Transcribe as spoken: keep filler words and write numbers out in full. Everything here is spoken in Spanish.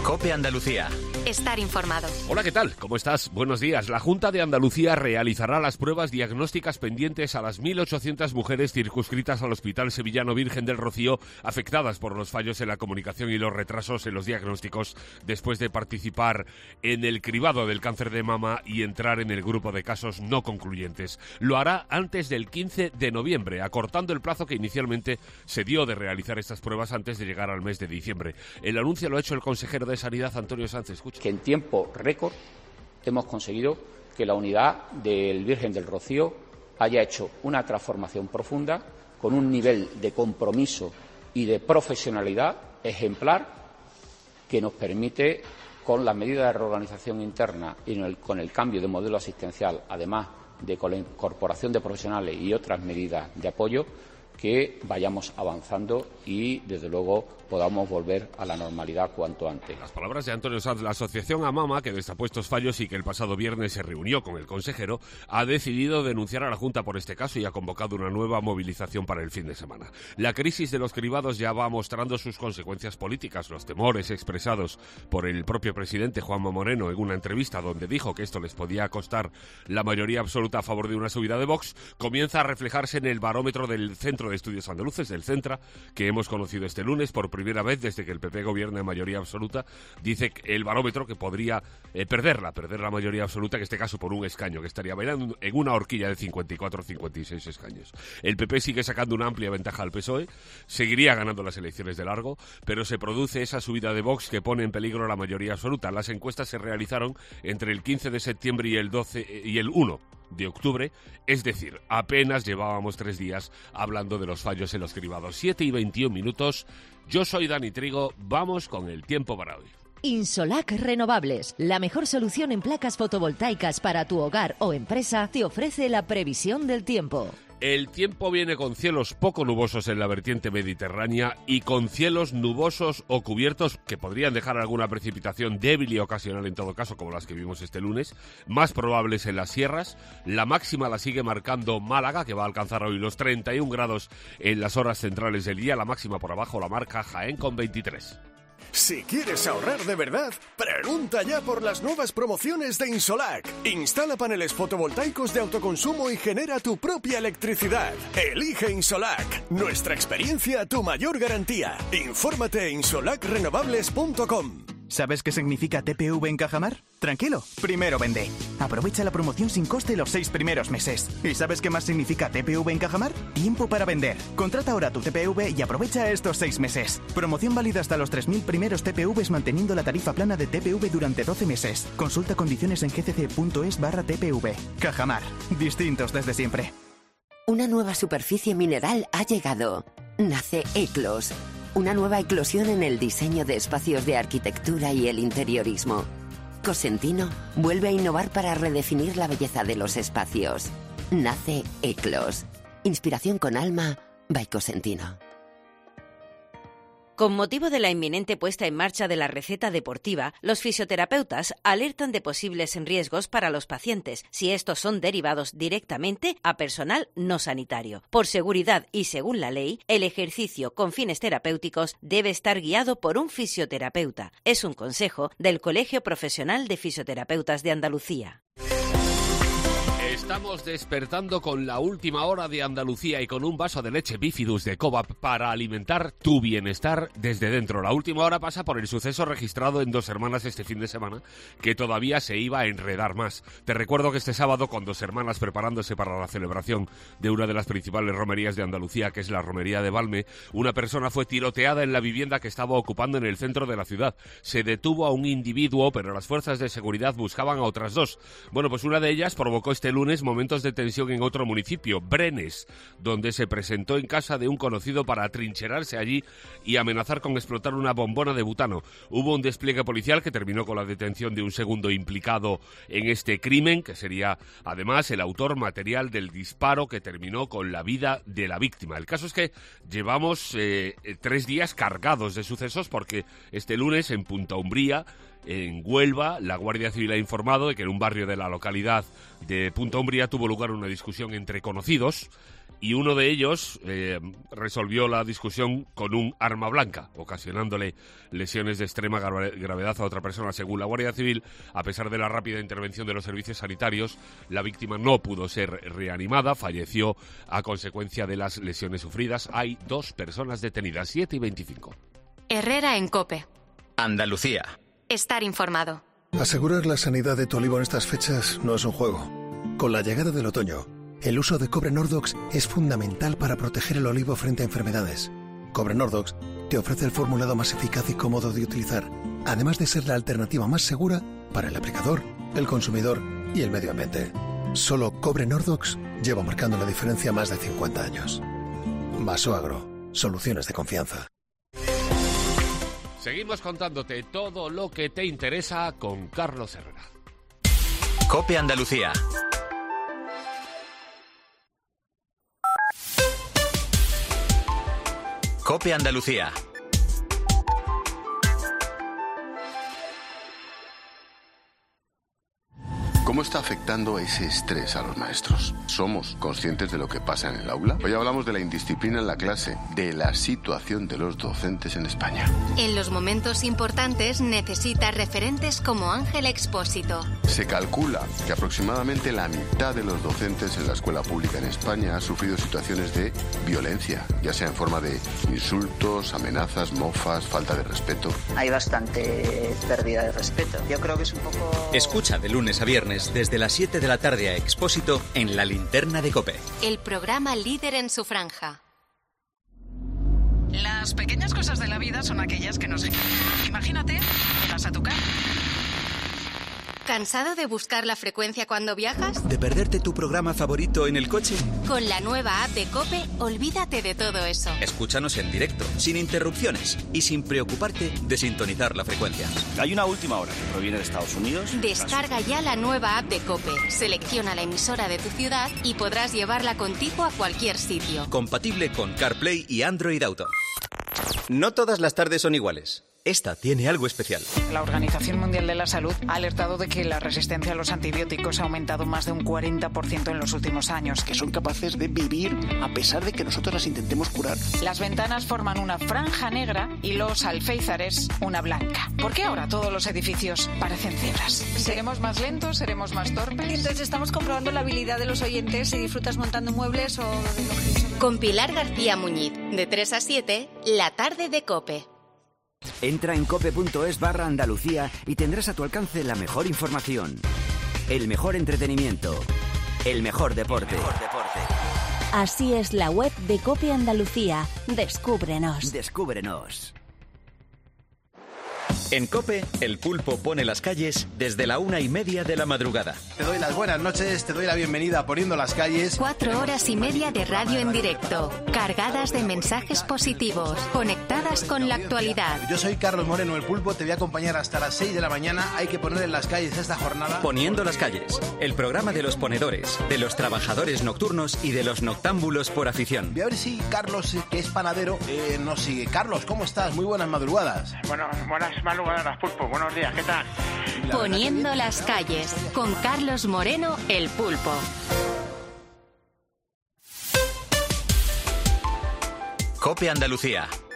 COPE Andalucía. Estar informado. Hola, ¿qué tal? ¿Cómo estás? Buenos días. La Junta de Andalucía realizará las pruebas diagnósticas pendientes a las mil ochocientas mujeres circunscritas al Hospital Sevillano Virgen del Rocío, afectadas por los fallos en la comunicación y los retrasos en los diagnósticos después de participar en el cribado del cáncer de mama y entrar en el grupo de casos no concluyentes. Lo hará antes del quince de noviembre, acortando el plazo que inicialmente se dio de realizar estas pruebas antes de llegar al mes de diciembre. El anuncio lo ha hecho el consejero de Sanidad, Antonio Sanz. Escucha. Que en tiempo récord hemos conseguido que la unidad del Virgen del Rocío haya hecho una transformación profunda con un nivel de compromiso y de profesionalidad ejemplar que nos permite, con las medidas de reorganización interna y el, con el cambio de modelo asistencial, además de con la incorporación de profesionales y otras medidas de apoyo, que vayamos avanzando y, desde luego, podamos volver a la normalidad cuanto antes. Las palabras de Antonio Sanz. La asociación AMAMA, que destapó estos fallos y que el pasado viernes se reunió con el consejero, ha decidido denunciar a la Junta por este caso y ha convocado una nueva movilización para el fin de semana. La crisis de los cribados ya va mostrando sus consecuencias políticas. Los temores expresados por el propio presidente Juanma Moreno en una entrevista donde dijo que esto les podía costar la mayoría absoluta a favor de una subida de Vox, comienza a reflejarse en el barómetro del Centro de Estudios Andaluces, del Centra, que hemos conocido este lunes por primera vez desde que el P P gobierna en mayoría absoluta. Dice que el barómetro que podría eh, perderla, perder la mayoría absoluta, en este caso por un escaño, que estaría bailando en una horquilla de cincuenta y cuatro a cincuenta y seis escaños. El P P sigue sacando una amplia ventaja al P S O E, seguiría ganando las elecciones de largo, pero se produce esa subida de Vox que pone en peligro la mayoría absoluta. Las encuestas se realizaron entre el quince de septiembre y el doce y el uno de octubre, es decir, apenas llevábamos tres días hablando de los fallos en los cribados. siete y veintiún minutos. Yo soy Dani Trigo, vamos con el tiempo para hoy. Insolac Renovables, la mejor solución en placas fotovoltaicas para tu hogar o empresa, te ofrece la previsión del tiempo. El tiempo viene con cielos poco nubosos en la vertiente mediterránea y con cielos nubosos o cubiertos que podrían dejar alguna precipitación débil y ocasional en todo caso, como las que vimos este lunes, más probables en las sierras. La máxima la sigue marcando Málaga, que va a alcanzar hoy los treinta y un grados en las horas centrales del día. La máxima por abajo la marca Jaén con veintitrés. Si quieres ahorrar de verdad, pregunta ya por las nuevas promociones de Insolac. Instala paneles fotovoltaicos de autoconsumo y genera tu propia electricidad. Elige Insolac. Nuestra experiencia, tu mayor garantía. Infórmate en insolac renovables punto com. ¿Sabes qué significa T P V en Cajamar? Tranquilo, primero vende. Aprovecha la promoción sin coste los seis primeros meses. ¿Y sabes qué más significa T P V en Cajamar? Tiempo para vender. Contrata ahora tu T P V y aprovecha estos seis meses. Promoción válida hasta los tres mil primeros T P Vs manteniendo la tarifa plana de T P V durante doce meses. Consulta condiciones en gcc.es barra TPV. Cajamar. Distintos desde siempre. Una nueva superficie mineral ha llegado. Nace Eclos. Una nueva eclosión en el diseño de espacios de arquitectura y el interiorismo. Cosentino vuelve a innovar para redefinir la belleza de los espacios. Nace Eclos. Inspiración con alma by Cosentino. Con motivo de la inminente puesta en marcha de la receta deportiva, los fisioterapeutas alertan de posibles riesgos para los pacientes si estos son derivados directamente a personal no sanitario. Por seguridad y según la ley, el ejercicio con fines terapéuticos debe estar guiado por un fisioterapeuta. Es un consejo del Colegio Profesional de Fisioterapeutas de Andalucía. Estamos despertando con la última hora de Andalucía y con un vaso de leche Bifidus de Cobap para alimentar tu bienestar desde dentro. La última hora pasa por el suceso registrado en Dos Hermanas este fin de semana, que todavía se iba a enredar más. Te recuerdo que este sábado, con Dos Hermanas preparándose para la celebración de una de las principales romerías de Andalucía, que es la romería de Valme, una persona fue tiroteada en la vivienda que estaba ocupando en el centro de la ciudad. Se detuvo a un individuo, pero las fuerzas de seguridad buscaban a otras dos. Bueno, pues una de ellas provocó este lunes momentos de tensión en otro municipio, Brenes, donde se presentó en casa de un conocido para atrincherarse allí y amenazar con explotar una bombona de butano. Hubo un despliegue policial que terminó con la detención de un segundo implicado en este crimen, que sería además el autor material del disparo que terminó con la vida de la víctima. El caso es que llevamos eh, tres días cargados de sucesos porque este lunes en Punta Umbría, en Huelva, la Guardia Civil ha informado de que en un barrio de la localidad de Punta Umbría tuvo lugar una discusión entre conocidos y uno de ellos eh, resolvió la discusión con un arma blanca, ocasionándole lesiones de extrema gravedad a otra persona. Según la Guardia Civil, a pesar de la rápida intervención de los servicios sanitarios, la víctima no pudo ser reanimada, falleció a consecuencia de las lesiones sufridas. Hay dos personas detenidas, siete y veinticinco. Herrera en COPE. Andalucía. Estar informado. Asegurar la sanidad de tu olivo en estas fechas no es un juego. Con la llegada del otoño, el uso de cobre Nordox es fundamental para proteger el olivo frente a enfermedades. Cobre Nordox te ofrece el formulado más eficaz y cómodo de utilizar, además de ser la alternativa más segura para el aplicador, el consumidor y el medio ambiente. Solo Cobre Nordox lleva marcando la diferencia más de cincuenta años. Vasoagro, soluciones de confianza. Seguimos contándote todo lo que te interesa con Carlos Herrera. COPE Andalucía. COPE Andalucía. ¿Cómo está afectando ese estrés a los maestros? ¿Somos conscientes de lo que pasa en el aula? Hoy hablamos de la indisciplina en la clase, de la situación de los docentes en España. En los momentos importantes necesita referentes como Ángel Expósito. Se calcula que aproximadamente la mitad de los docentes en la escuela pública en España ha sufrido situaciones de violencia, ya sea en forma de insultos, amenazas, mofas, falta de respeto. Hay bastante pérdida de respeto. Yo creo que es un poco... Escucha de lunes a viernes desde las siete de la tarde a Expósito en La Linterna de COPE. El programa líder en su franja. Las pequeñas cosas de la vida son aquellas que nos... Imagínate, llegas a tu casa. ¿Cansado de buscar la frecuencia cuando viajas? ¿De perderte tu programa favorito en el coche? Con la nueva app de COPE, olvídate de todo eso. Escúchanos en directo, sin interrupciones y sin preocuparte de sintonizar la frecuencia. Hay una última hora que proviene de Estados Unidos. Descarga ya la nueva app de COPE, selecciona la emisora de tu ciudad y podrás llevarla contigo a cualquier sitio. Compatible con CarPlay y Android Auto. No todas las tardes son iguales. Esta tiene algo especial. La Organización Mundial de la Salud ha alertado de que la resistencia a los antibióticos ha aumentado más de un cuarenta por ciento en los últimos años. Que son capaces de vivir a pesar de que nosotros las intentemos curar. Las ventanas forman una franja negra y los alféizares una blanca. ¿Por qué ahora todos los edificios parecen cebras? ¿Seremos más lentos? ¿Seremos más torpes? Entonces estamos comprobando la habilidad de los oyentes si disfrutas montando muebles o de lo que... Con Pilar García Muñiz, de tres a siete, la tarde de COPE. Entra en cope.es barra Andalucía y tendrás a tu alcance la mejor información, el mejor entretenimiento, el mejor deporte. El mejor deporte. Así es la web de COPE Andalucía. Descúbrenos. Descúbrenos. En COPE, el pulpo pone las calles desde la una y media de la madrugada. Te doy las buenas noches, te doy la bienvenida a Poniendo las Calles. Cuatro horas y media de radio en directo, cargadas de mensajes positivos, conectadas con la actualidad. Yo soy Carlos Moreno, el pulpo, te voy a acompañar hasta las seis de la mañana. Hay que poner en las calles esta jornada. Poniendo las calles, el programa de los ponedores, de los trabajadores nocturnos y de los noctámbulos por afición. Voy a ver si Carlos, que es panadero, eh, nos sigue. Carlos, ¿cómo estás? Muy buenas madrugadas. Bueno, buenas madrugadas. Pulpo, buenos días, ¿qué tal? Poniendo las calles, con Carlos Moreno, el pulpo. COPE Andalucía.